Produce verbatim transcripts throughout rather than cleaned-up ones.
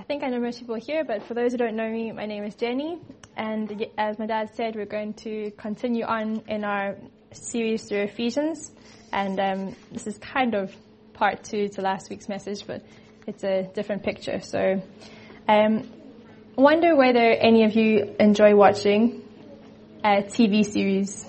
think I know most people here, but for those who don't know me, my name is Jenny, and as my dad said, we're going to continue on in our series through Ephesians, and um, this is kind of part two to last week's message, but it's a different picture. So, um, I wonder whether any of you enjoy watching a T V series.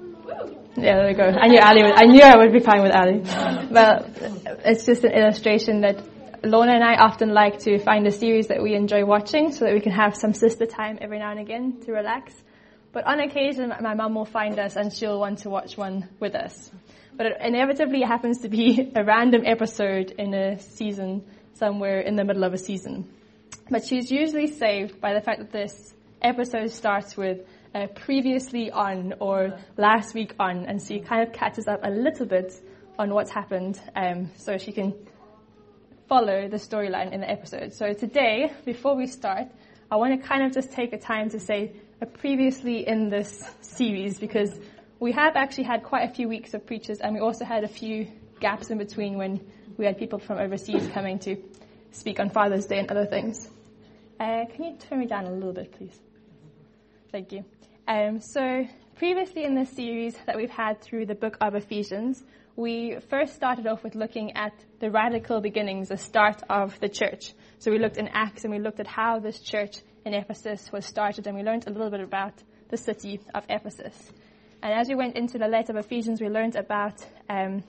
Yeah, there we go. I knew Ali. Would, I knew I would be fine with Ali. Well, it's just an illustration that Lorna and I often like to find a series that we enjoy watching so that we can have some sister time every now and again to relax. But on occasion, my mum will find us and she'll want to watch one with us. But it inevitably happens to be a random episode in a season somewhere in the middle of a season. But she's usually saved by the fact that this episode starts with uh, previously on or last week on, and she kind of catches up a little bit on what's happened um, so she can follow the storyline in the episode. So today, before we start, I want to kind of just take a time to say a previously in this series, because we have actually had quite a few weeks of preachers, and we also had a few gaps in between when we had people from overseas coming to speak on Father's Day and other things. Uh, can you turn me down a little bit, please? Thank you. Um, so previously in this series that we've had through the book of Ephesians, we first started off with looking at the radical beginnings, the start of the church. So we looked in Acts and we looked at how this church in Ephesus was started, and we learned a little bit about the city of Ephesus. And as we went into the letter of Ephesians, we learned about um,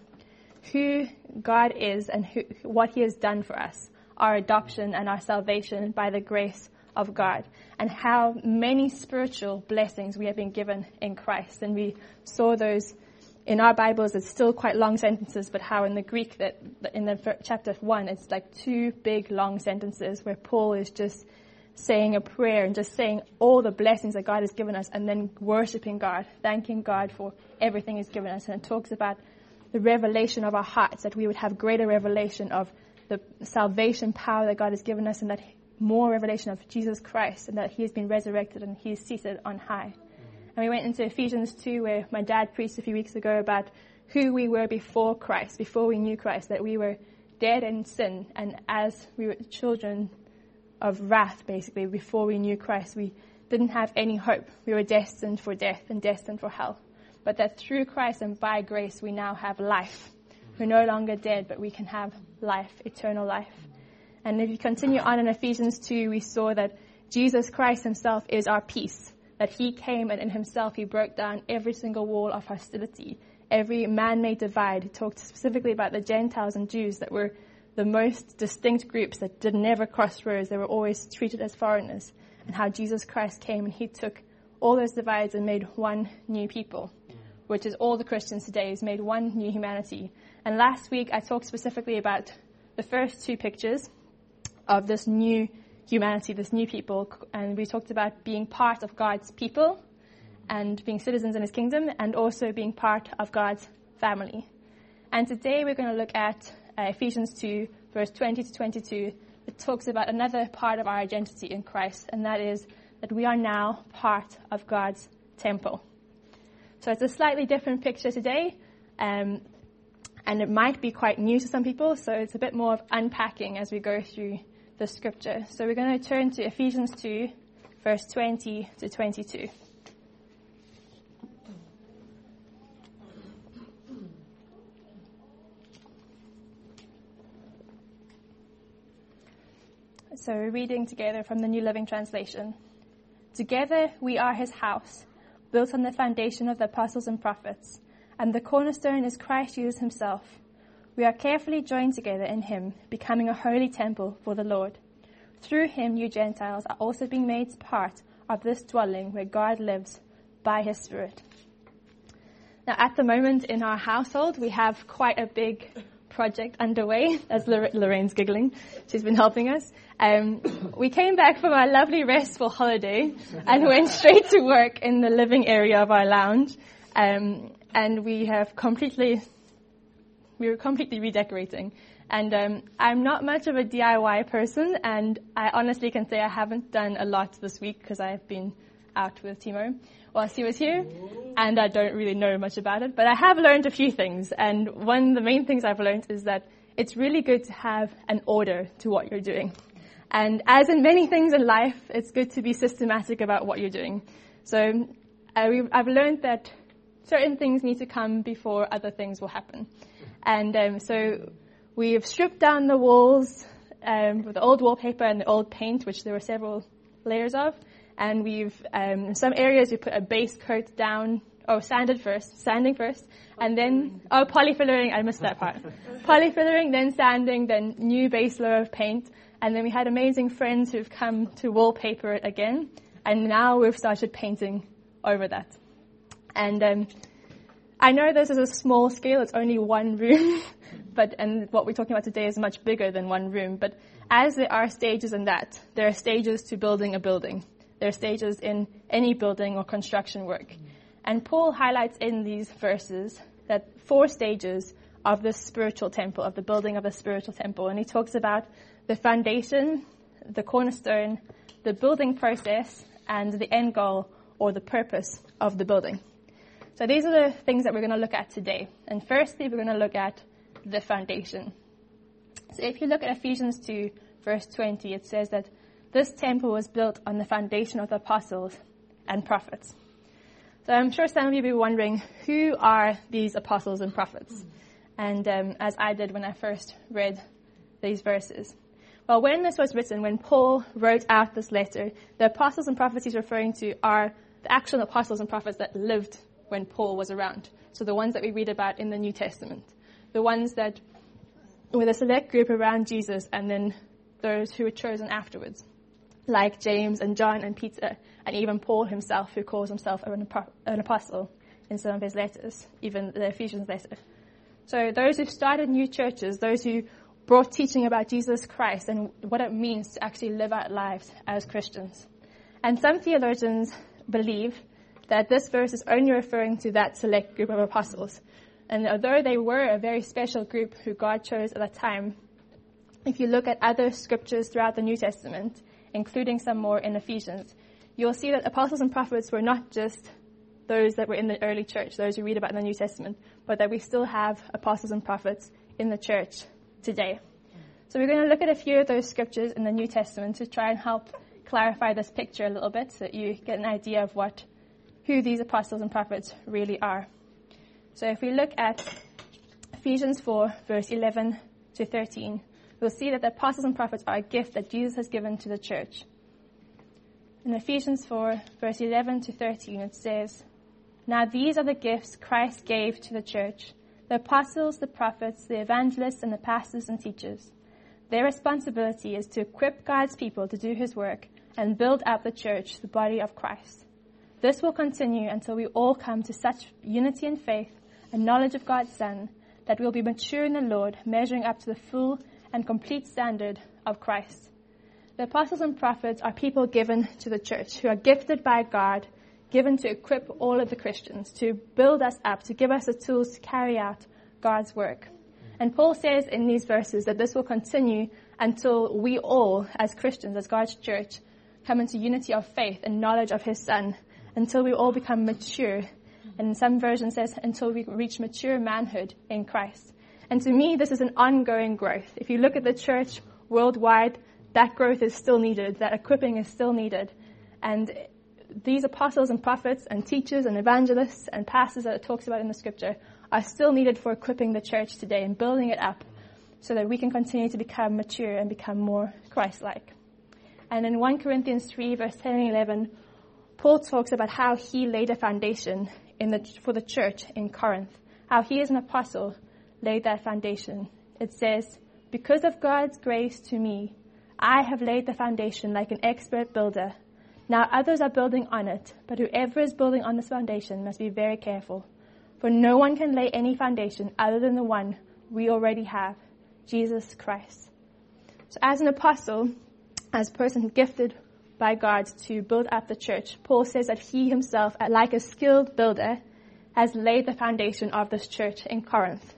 who God is and who, what he has done for us, our adoption and our salvation by the grace of God, and how many spiritual blessings we have been given in Christ. And we saw those in our Bibles. It's still quite long sentences, but how in the Greek, that in the chapter one, it's like two big long sentences where Paul is just saying a prayer and just saying all the blessings that God has given us, and then worshiping God, thanking God for everything he's given us. And it talks about the revelation of our hearts, that we would have greater revelation of the salvation power that God has given us, and that more revelation of Jesus Christ, and that he has been resurrected and he is seated on high. And we went into Ephesians two, where my dad preached a few weeks ago about who we were before Christ, before we knew Christ, that we were dead in sin, and as we were children of wrath, basically, before we knew Christ, we didn't have any hope. We were destined for death and destined for hell. But that through Christ and by grace, we now have life. We're no longer dead, but we can have life, eternal life. And if you continue on in Ephesians two, we saw that Jesus Christ himself is our peace, that he came and in himself he broke down every single wall of hostility, every man-made divide. He talked specifically about the Gentiles and Jews that were the most distinct groups that did never cross roads. They were always treated as foreigners, and how Jesus Christ came and he took all those divides and made one new people, which is all the Christians today, is made one new humanity. And last week I talked specifically about the first two pictures of this new humanity, this new people, and we talked about being part of God's people and being citizens in his kingdom, and also being part of God's family. And today we're going to look at uh, Ephesians two, verse twenty to twenty-two. It talks about another part of our identity in Christ, and that is that we are now part of God's temple. So it's a slightly different picture today, um, and it might be quite new to some people, so it's a bit more of unpacking as we go through the scripture. So we're going to turn to Ephesians two, verse twenty to twenty-two. So we're reading together from the New Living Translation. Together we are his house, built on the foundation of the apostles and prophets, and the cornerstone is Christ Jesus himself. We are carefully joined together in him, becoming a holy temple for the Lord. Through him, you Gentiles are also being made part of this dwelling where God lives by his Spirit. Now, at the moment in our household, we have quite a big project underway, as Lorraine's giggling. She's been helping us. Um, we came back from our lovely restful holiday and went straight to work in the living area of our lounge. Um, and we have completely... We were completely redecorating. And um, I'm not much of a D I Y person, and I honestly can say I haven't done a lot this week because I've been out with Timo whilst he was here, and I don't really know much about it. But I have learned a few things, and one of the main things I've learned is that it's really good to have an order to what you're doing. And as in many things in life, it's good to be systematic about what you're doing. So uh, we've, I've learned that certain things need to come before other things will happen. And um, so we've stripped down the walls um, with the old wallpaper and the old paint, which there were several layers of. And we've, um, in some areas, we put a base coat down, oh, sanded first, sanding first, and then, oh, polyfillering, I missed that part. Polyfillering, then sanding, then new base layer of paint. And then we had amazing friends who've come to wallpaper it again. And now we've started painting over that. And um, I know this is a small scale, it's only one room, but and what we're talking about today is much bigger than one room. But as there are stages in that, there are stages to building a building. There are stages in any building or construction work. And Paul highlights in these verses that four stages of the spiritual temple, of the building of the spiritual temple. And he talks about the foundation, the cornerstone, the building process, and the end goal or the purpose of the building. So these are the things that we're going to look at today. And firstly, we're going to look at the foundation. So if you look at Ephesians two, verse twenty, it says that this temple was built on the foundation of the apostles and prophets. So I'm sure some of you will be wondering, who are these apostles and prophets? And um, as I did when I first read these verses. Well, when this was written, when Paul wrote out this letter, the apostles and prophets he's referring to are the actual apostles and prophets that lived when Paul was around. So the ones that we read about in the New Testament. The ones that were the select group around Jesus, and then those who were chosen afterwards. Like James and John and Peter, and even Paul himself, who calls himself an, an apostle in some of his letters, even the Ephesians letter. So those who started new churches, those who brought teaching about Jesus Christ and what it means to actually live out lives as Christians. And some theologians believe that this verse is only referring to that select group of apostles. And although they were a very special group who God chose at that time, if you look at other scriptures throughout the New Testament, including some more in Ephesians, you'll see that apostles and prophets were not just those that were in the early church, those who read about in the New Testament, but that we still have apostles and prophets in the church today. So we're going to look at a few of those scriptures in the New Testament to try and help clarify this picture a little bit so that you get an idea of what, who these apostles and prophets really are. So if we look at Ephesians four, verse eleven to thirteen, we'll see that the apostles and prophets are a gift that Jesus has given to the church. In Ephesians four, verse eleven to thirteen, it says, "Now these are the gifts Christ gave to the church, the apostles, the prophets, the evangelists, and the pastors and teachers. Their responsibility is to equip God's people to do his work and build up the church, the body of Christ. This will continue until we all come to such unity in faith and knowledge of God's Son that we'll be mature in the Lord, measuring up to the full and complete standard of Christ." The apostles and prophets are people given to the church who are gifted by God, given to equip all of the Christians, to build us up, to give us the tools to carry out God's work. And Paul says in these verses that this will continue until we all, as Christians, as God's church, come into unity of faith and knowledge of his Son, until we all become mature. And some version says until we reach mature manhood in Christ. And to me, this is an ongoing growth. If you look at the church worldwide, that growth is still needed. That equipping is still needed. And these apostles and prophets and teachers and evangelists and pastors that it talks about in the scripture are still needed for equipping the church today and building it up so that we can continue to become mature and become more Christ-like. And in First Corinthians three, verse ten and eleven, Paul talks about how he laid a foundation in the, for the church in Corinth, how he as an apostle laid that foundation. It says, "Because of God's grace to me, I have laid the foundation like an expert builder. Now others are building on it, but whoever is building on this foundation must be very careful. For no one can lay any foundation other than the one we already have, Jesus Christ." So as an apostle, as a person gifted by God to build up the church, Paul says that he himself, like a skilled builder, has laid the foundation of this church in Corinth.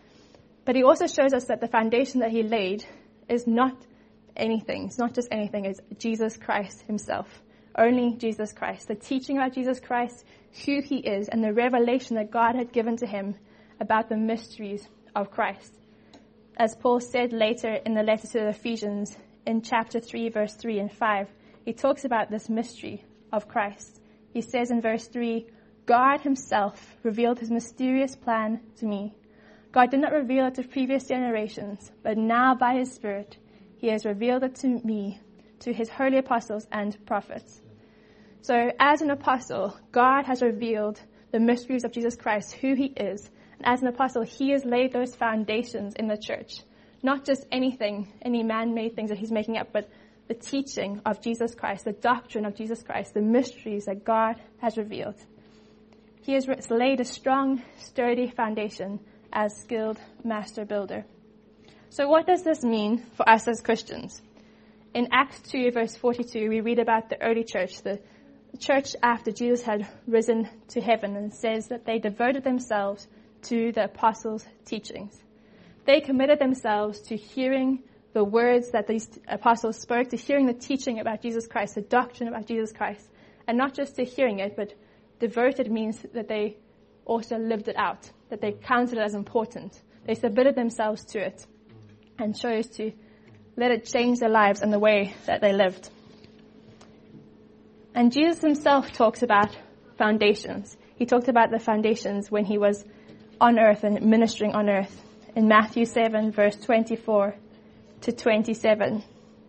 But he also shows us that the foundation that he laid is not anything. It's not just anything. It's Jesus Christ himself. Only Jesus Christ. The teaching about Jesus Christ, who he is, and the revelation that God had given to him about the mysteries of Christ. As Paul said later in the letter to the Ephesians, in chapter three, verse three and five, he talks about this mystery of Christ. He says in verse three, God himself revealed his mysterious plan to me. God did not reveal it to previous generations, but now by his Spirit, he has revealed it to me, to his holy apostles and prophets. So as an apostle, God has revealed the mysteries of Jesus Christ, who he is. And as an apostle, he has laid those foundations in the church. Not just anything, any man-made things that he's making up, but the teaching of Jesus Christ, the doctrine of Jesus Christ, the mysteries that God has revealed. He has laid a strong, sturdy foundation as skilled master builder. So what does this mean for us as Christians? In Acts two, verse forty-two, we read about the early church, the church after Jesus had risen to heaven, and it says that they devoted themselves to the apostles' teachings. They committed themselves to hearing the words that these apostles spoke, to hearing the teaching about Jesus Christ, the doctrine about Jesus Christ, and not just to hearing it, but devoted means that they also lived it out, that they counted it as important. They submitted themselves to it and chose to let it change their lives and the way that they lived. And Jesus himself talks about foundations. He talked about the foundations when he was on earth and ministering on earth in Matthew seven, verse twenty-four to twenty-seven.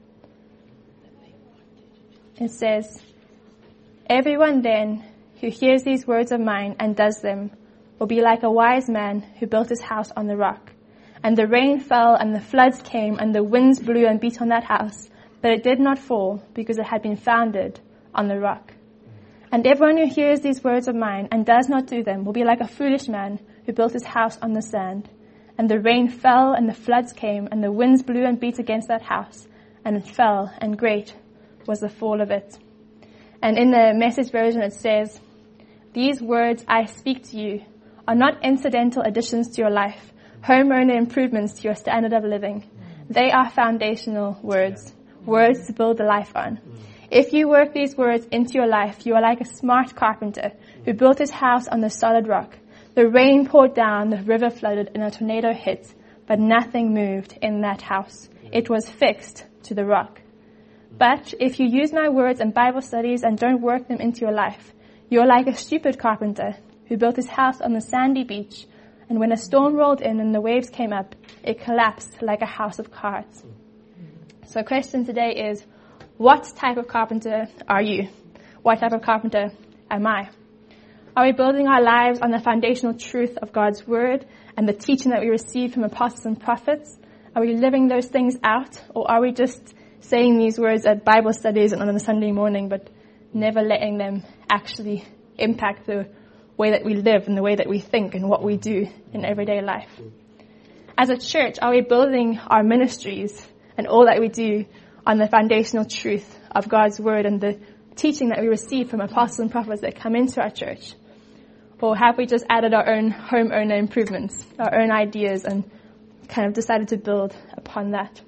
It says, everyone then who hears these words of mine and does them will be like a wise man who built his house on the rock. And the rain fell and the floods came and the winds blew and beat on that house, but it did not fall because it had been founded on the rock. And everyone who hears these words of mine and does not do them will be like a foolish man who built his house on the sand. And the rain fell and the floods came and the winds blew and beat against that house, and it fell, and great was the fall of it. And in the Message version it says, these words I speak to you are not incidental additions to your life, homeowner improvements to your standard of living. They are foundational words, words to build a life on. If you work these words into your life, you are like a smart carpenter who built his house on the solid rock. The rain poured down, the river flooded, and a tornado hit, but nothing moved in that house. It was fixed to the rock. But if you use my words in Bible studies and don't work them into your life, you are like a stupid carpenter who built his house on the sandy beach, and when a storm rolled in and the waves came up, it collapsed like a house of cards. So the question today is, what type of carpenter are you? What type of carpenter am I? Are we building our lives on the foundational truth of God's word and the teaching that we receive from apostles and prophets? Are we living those things out? Or are we just saying these words at Bible studies and on a Sunday morning, but never letting them actually impact the way that we live and the way that we think and what we do in everyday life? As a church, are we building our ministries and all that we do on the foundational truth of God's word and the teaching that we receive from apostles and prophets that come into our church? Or have we just added our own homeowner improvements, our own ideas, and kind of decided to build upon that?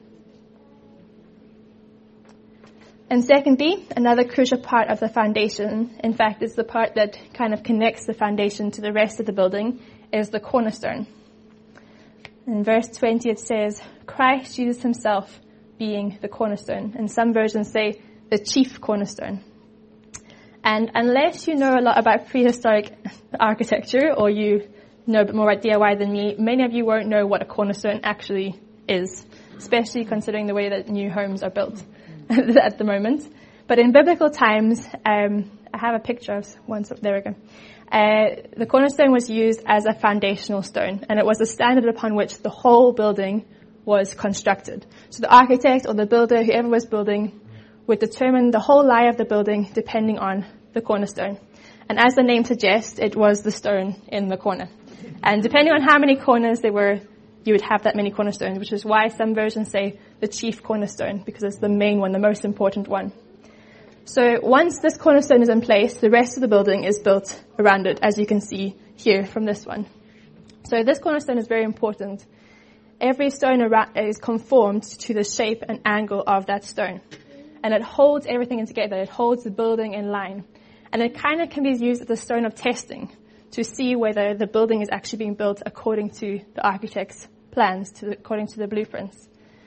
And secondly, another crucial part of the foundation, in fact, it's the part that kind of connects the foundation to the rest of the building, is the cornerstone. In verse twenty it says, Christ Jesus himself being the cornerstone. And some versions say the chief cornerstone. And unless you know a lot about prehistoric architecture, or you know a bit more about D I Y than me, many of you won't know what a cornerstone actually is, especially considering the way that new homes are built at the moment. But in biblical times, um, I have a picture of one, so there we go. Uh, the cornerstone was used as a foundational stone, and it was the standard upon which the whole building was constructed. So the architect or the builder, whoever was building, would determine the whole lie of the building depending on the cornerstone. And as the name suggests, it was the stone in the corner. And depending on how many corners there were, you would have that many cornerstones, which is why some versions say the chief cornerstone, because it's the main one, the most important one. So once this cornerstone is in place, the rest of the building is built around it, as you can see here from this one. So this cornerstone is very important. Every stone around is conformed to the shape and angle of that stone. And it holds everything together. It holds the building in line. And it kind of can be used as a stone of testing to see whether the building is actually being built according to the architect's plans, to the, according to the blueprints.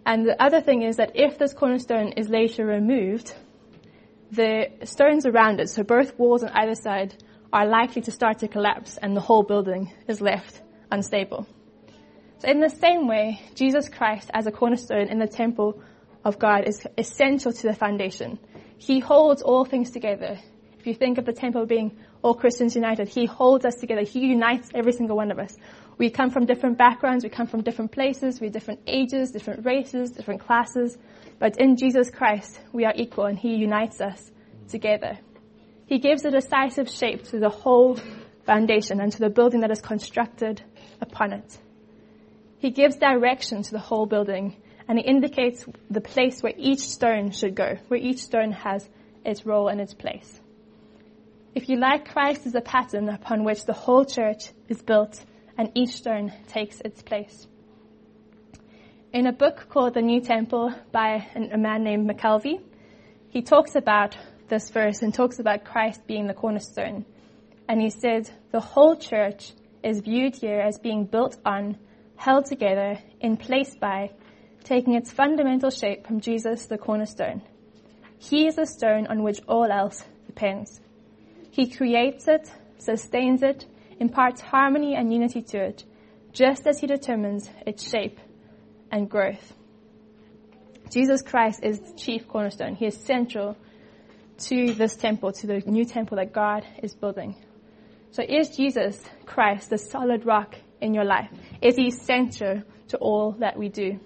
And the other thing is that if this cornerstone is later removed, the stones around it, so both walls on either side, are likely to start to collapse and the whole building is left unstable. So in the same way, Jesus Christ as a cornerstone in the temple of God is essential to the foundation. He holds all things together. If you think of the temple being all Christians united, he holds us together. He unites every single one of us. We come from different backgrounds. We come from different places. We have different ages, different races, different classes. But in Jesus Christ, we are equal and he unites us together. He gives a decisive shape to the whole foundation and to the building that is constructed upon it. He gives direction to the whole building, and he indicates the place where each stone should go, where each stone has its role and its place. If you like, Christ is a pattern upon which the whole church is built and each stone takes its place. In a book called The New Temple by a man named McKelvey, he talks about this verse and talks about Christ being the cornerstone. And he said, the whole church is viewed here as being built on, held together, in place by, taking its fundamental shape from Jesus, the cornerstone. He is the stone on which all else depends. He creates it, sustains it, imparts harmony and unity to it, just as he determines its shape and growth. Jesus Christ is the chief cornerstone. He is central to this temple, to the new temple that God is building. So is Jesus Christ the solid rock in your life? Is he central to all that we do?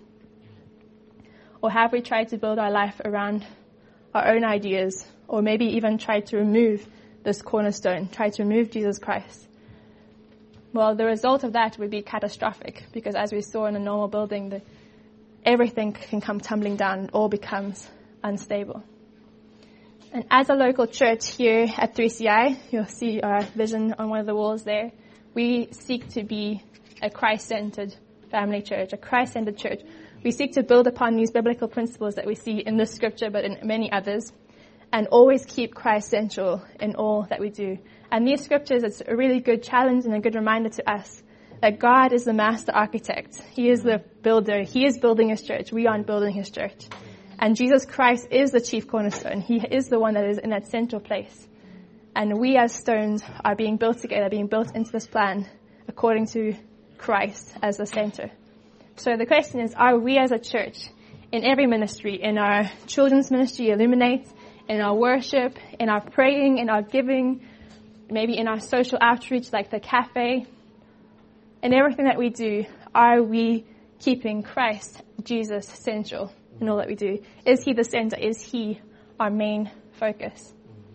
Or have we tried to build our life around our own ideas, or maybe even tried to remove this cornerstone, tried to remove Jesus Christ? Well, the result of that would be catastrophic, because as we saw in a normal building, the, everything can come tumbling down. It all becomes unstable. And as a local church here at three C I, you'll see our vision on one of the walls there. We seek to be a Christ-centered family church, a Christ-centered church. We seek to build upon these biblical principles that we see in this scripture, but in many others, and always keep Christ central in all that we do. And these scriptures, it's a really good challenge and a good reminder to us that God is the master architect. He is the builder. He is building his church. We aren't building his church. And Jesus Christ is the chief cornerstone. He is the one that is in that central place. And we as stones are being built together, being built into this plan according to Christ as the center. So the question is, are we as a church, in every ministry, in our children's ministry, Illuminate, in our worship, in our praying, in our giving, maybe in our social outreach like the cafe, in everything that we do, are we keeping Christ, Jesus, central in all that we do? Is he the center? Is he our main focus?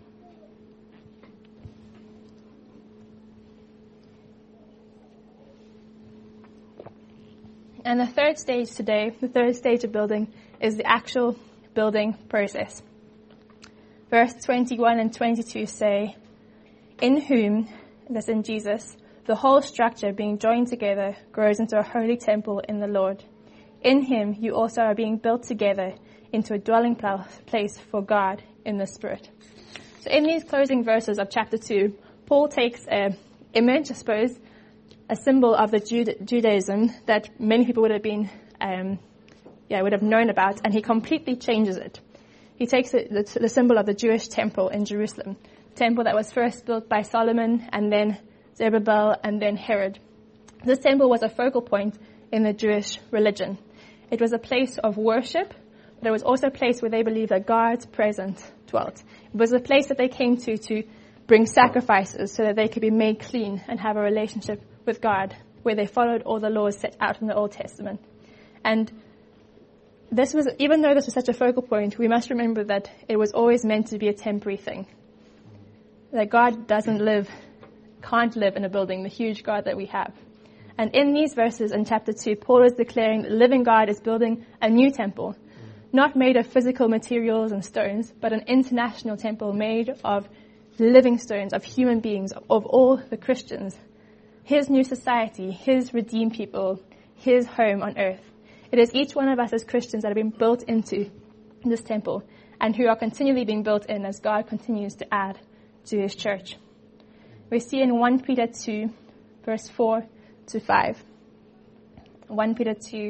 And the third stage today, the third stage of building, is the actual building process. Verse twenty-one and twenty-two say, in whom, that's in Jesus, the whole structure being joined together grows into a holy temple in the Lord. In him you also are being built together into a dwelling place for God in the Spirit. So in these closing verses of chapter two, Paul takes an image, I suppose, a symbol of the Juda- Judaism that many people would have been, um, yeah, would have known about, and he completely changes it. He takes it, the, the symbol of the Jewish temple in Jerusalem, the temple that was first built by Solomon, and then Zerubbabel, and then Herod. This temple was a focal point in the Jewish religion. It was a place of worship, but it was also a place where they believed that God's presence dwelt. It was a place that they came to to bring sacrifices so that they could be made clean and have a relationship with God, where they followed all the laws set out in the Old Testament. And this was, even though this was such a focal point, we must remember that it was always meant to be a temporary thing. That God doesn't live, can't live in a building, the huge God that we have. And in these verses in chapter two, Paul is declaring that the living God is building a new temple, not made of physical materials and stones, but an international temple made of living stones, of human beings, of all the Christians. His new society, his redeemed people, his home on earth. It is each one of us as Christians that have been built into this temple and who are continually being built in as God continues to add to his church. We see in First Peter two, verse four to five. First Peter two,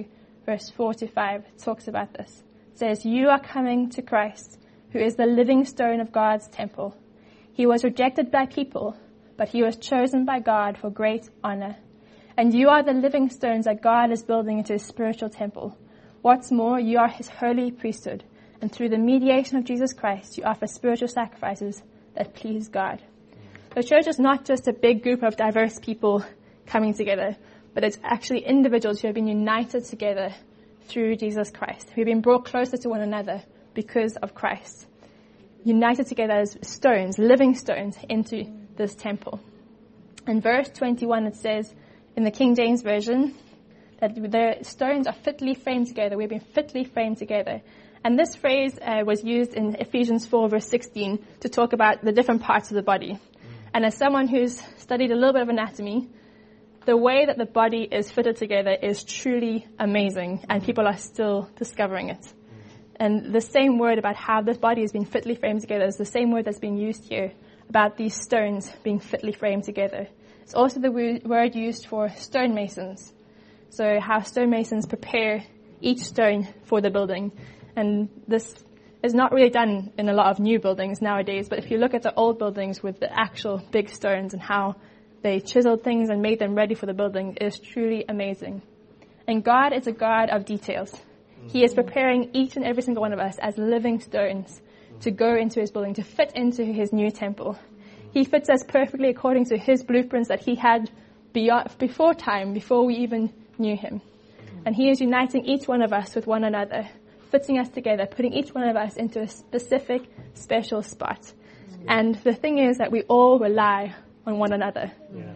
verse four to five, it talks about this. It says, "You are coming to Christ, who is the living stone of God's temple. He was rejected by people, but he was chosen by God for great honor. And you are the living stones that God is building into his spiritual temple. What's more, you are his holy priesthood, and through the mediation of Jesus Christ, you offer spiritual sacrifices that please God." The church is not just a big group of diverse people coming together, but it's actually individuals who have been united together through Jesus Christ. We've been brought closer to one another because of Christ. United together as stones, living stones, into this temple. In verse twenty-one it says, in the King James Version, that the stones are fitly framed together. We've been fitly framed together. And this phrase uh, was used in Ephesians four verse sixteen to talk about the different parts of the body. And as someone who's studied a little bit of anatomy, the way that the body is fitted together is truly amazing, and people are still discovering it. And the same word about how this body has been fitly framed together is the same word that's been used here about these stones being fitly framed together. It's also the word used for stonemasons. So how stonemasons prepare each stone for the building. And this is not really done in a lot of new buildings nowadays, but if you look at the old buildings with the actual big stones and how they chiseled things and made them ready for the building, it is truly amazing. And God is a God of details. He is preparing each and every single one of us as living stones to go into his building, to fit into his new temple. He fits us perfectly according to his blueprints that he had beyond, before time, before we even knew him. And he is uniting each one of us with one another, fitting us together, putting each one of us into a specific, special spot. And the thing is that we all rely on one another. Yeah.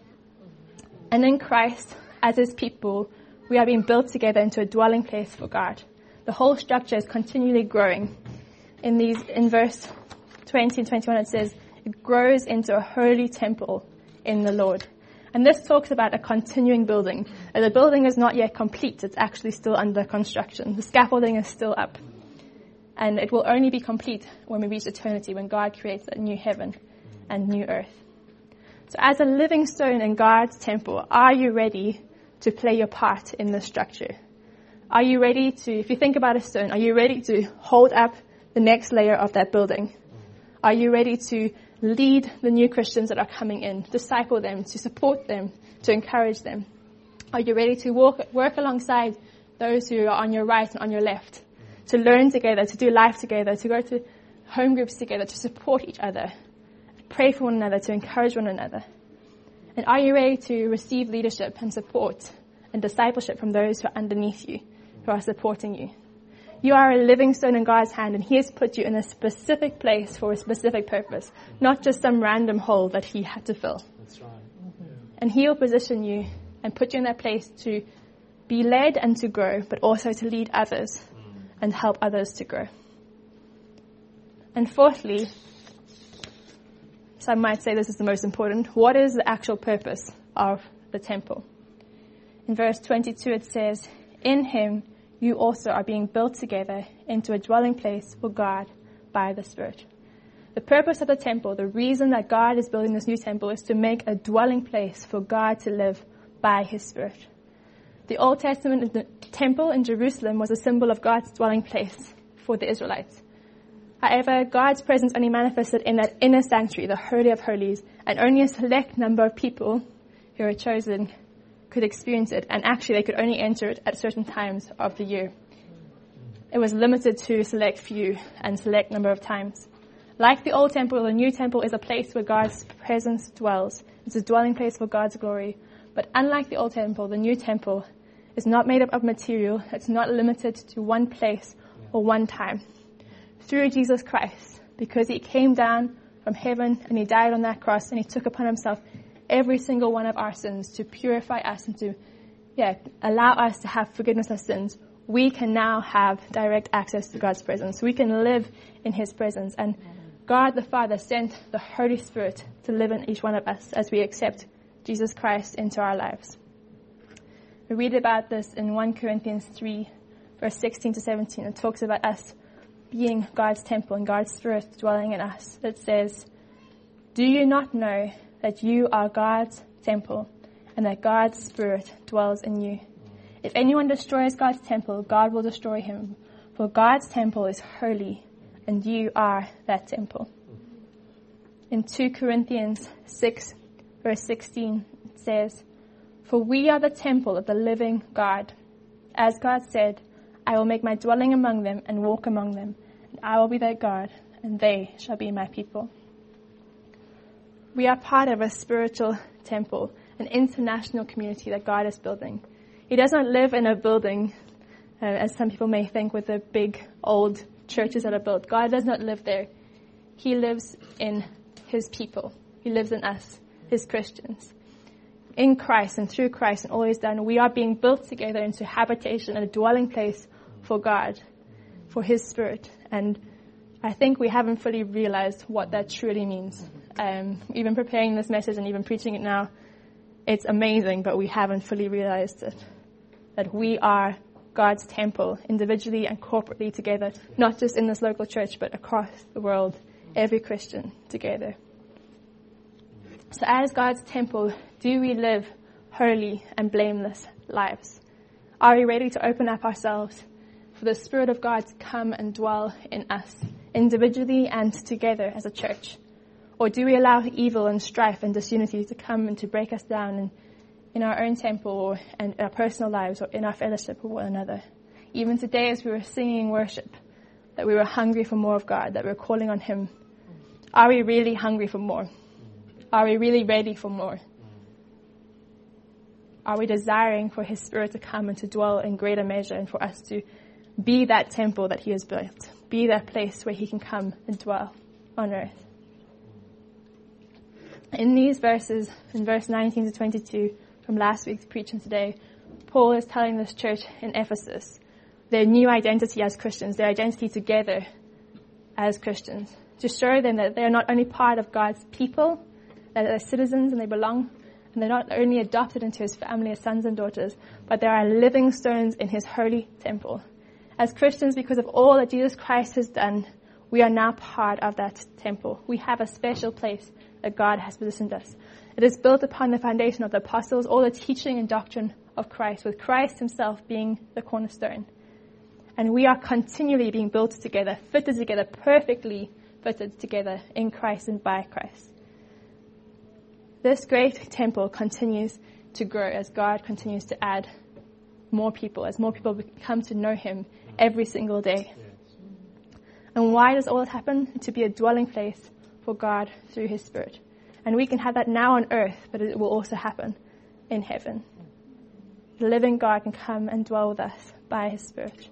And in Christ, as his people, we are being built together into a dwelling place for God. The whole structure is continually growing. In these, in verse twenty and twenty-one, it says, it grows into a holy temple in the Lord. And this talks about a continuing building. The building is not yet complete. It's actually still under construction. The scaffolding is still up. And it will only be complete when we reach eternity, when God creates a new heaven and new earth. So as a living stone in God's temple, are you ready to play your part in this structure? Are you ready to, if you think about a stone, are you ready to hold up the next layer of that building? Are you ready to lead the new Christians that are coming in, disciple them, to support them, to encourage them? Are you ready to walk, work alongside those who are on your right and on your left, to learn together, to do life together, to go to home groups together, to support each other, pray for one another, to encourage one another? And are you ready to receive leadership and support and discipleship from those who are underneath you, who are supporting you? You are a living stone in God's hand, and he has put you in a specific place for a specific purpose, not just some random hole that he had to fill. That's right. Mm-hmm. And he will position you and put you in that place to be led and to grow, but also to lead others mm. and help others to grow. And fourthly, some might say this is the most important, what is the actual purpose of the temple? In verse twenty-two it says, in him you also are being built together into a dwelling place for God by the Spirit. The purpose of the temple, the reason that God is building this new temple, is to make a dwelling place for God to live by his Spirit. The Old Testament the temple in Jerusalem was a symbol of God's dwelling place for the Israelites. However, God's presence only manifested in that inner sanctuary, the Holy of Holies, and only a select number of people who were chosen could experience it, and actually they could only enter it at certain times of the year. It was limited to a select few and select number of times. Like the old temple, the new temple is a place where God's presence dwells. It's a dwelling place for God's glory. But unlike the old temple, the new temple is not made up of material. It's not limited to one place or one time. Through Jesus Christ, because he came down from heaven and he died on that cross and he took upon himself every single one of our sins to purify us and to yeah, allow us to have forgiveness of sins, we can now have direct access to God's presence. We can live in his presence. And God the Father sent the Holy Spirit to live in each one of us as we accept Jesus Christ into our lives. We read about this in First Corinthians three, verse sixteen to seventeen. It talks about us being God's temple and God's Spirit dwelling in us. It says, do you not know that you are God's temple and that God's Spirit dwells in you? If anyone destroys God's temple, God will destroy him. For God's temple is holy, and you are that temple. In Second Corinthians six, verse sixteen, it says, For we are the temple of the living God. As God said, I will make my dwelling among them and walk among them, and I will be their God, and they shall be my people. We are part of a spiritual temple, an international community that God is building. He does not live in a building, uh, as some people may think, with the big old churches that are built. God does not live there. He lives in his people. He lives in us, his Christians. In Christ and through Christ and all he's done, we are being built together into habitation and a dwelling place for God, for his Spirit. And I think we haven't fully realized what that truly means. Um, even preparing this message and even preaching it now, it's amazing, but we haven't fully realized it. That we are God's temple, individually and corporately together, not just in this local church, but across the world, every Christian together. So as God's temple, do we live holy and blameless lives? Are we ready to open up ourselves for the Spirit of God to come and dwell in us, individually and together as a church? Or do we allow evil and strife and disunity to come and to break us down in, in our own temple or in our personal lives or in our fellowship with one another? Even today as we were singing worship, that we were hungry for more of God, that we were calling on him. Are we really hungry for more? Are we really ready for more? Are we desiring for his Spirit to come and to dwell in greater measure and for us to be that temple that he has built, be that place where he can come and dwell on earth? In these verses, in verse nineteen to twenty-two, from last week's preaching today, Paul is telling this church in Ephesus their new identity as Christians, their identity together as Christians, to show them that they are not only part of God's people, that they're citizens and they belong, and they're not only adopted into his family as sons and daughters, but they are living stones in his holy temple. As Christians, because of all that Jesus Christ has done, we are now part of that temple. We have a special place that God has positioned us. It is built upon the foundation of the apostles, all the teaching and doctrine of Christ, with Christ himself being the cornerstone. And we are continually being built together, fitted together, perfectly fitted together in Christ and by Christ. This great temple continues to grow as God continues to add more people, as more people come to know him every single day. And why does all this happen? To be a dwelling place for God through his Spirit. And we can have that now on earth, but it will also happen in heaven. The living God can come and dwell with us by his Spirit.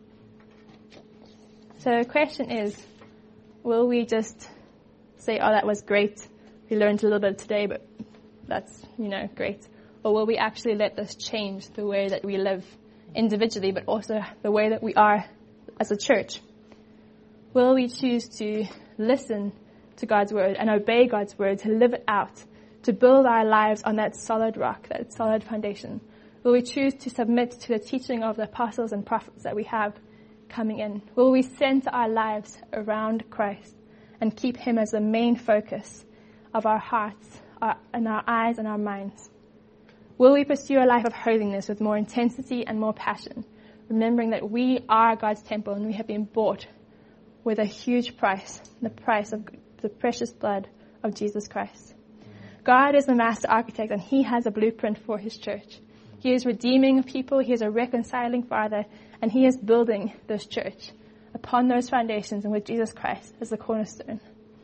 So the question is, will we just say, oh, that was great, we learned a little bit today, but that's, you know, great. Or will we actually let this change the way that we live individually, but also the way that we are as a church? Will we choose to listen to God's word and obey God's word, to live it out, to build our lives on that solid rock, that solid foundation? Will we choose to submit to the teaching of the apostles and prophets that we have coming in? Will we center our lives around Christ and keep him as the main focus of our hearts, our, and our eyes and our minds? Will we pursue a life of holiness with more intensity and more passion, remembering that we are God's temple and we have been bought with a huge price, the price of the precious blood of Jesus Christ? God is the master architect and he has a blueprint for his church. He is redeeming people, he is a reconciling Father, and he is building this church upon those foundations and with Jesus Christ as the cornerstone.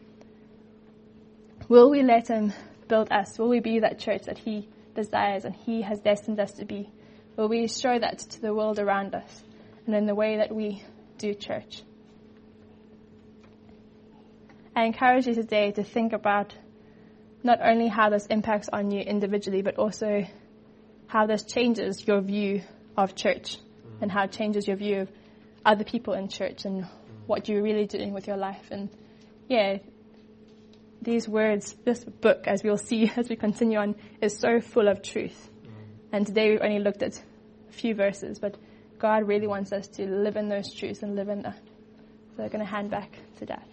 Will we let him build us? Will we be that church that he desires and he has destined us to be? Will we show that to the world around us and in the way that we do church? I encourage you today to think about not only how this impacts on you individually, but also how this changes your view of church and how it changes your view of other people in church and what you're really doing with your life. And yeah, these words, this book, as we'll see as we continue on, is so full of truth. And today we've only looked at a few verses, but God really wants us to live in those truths and live in that. So I'm going to hand back to Dad.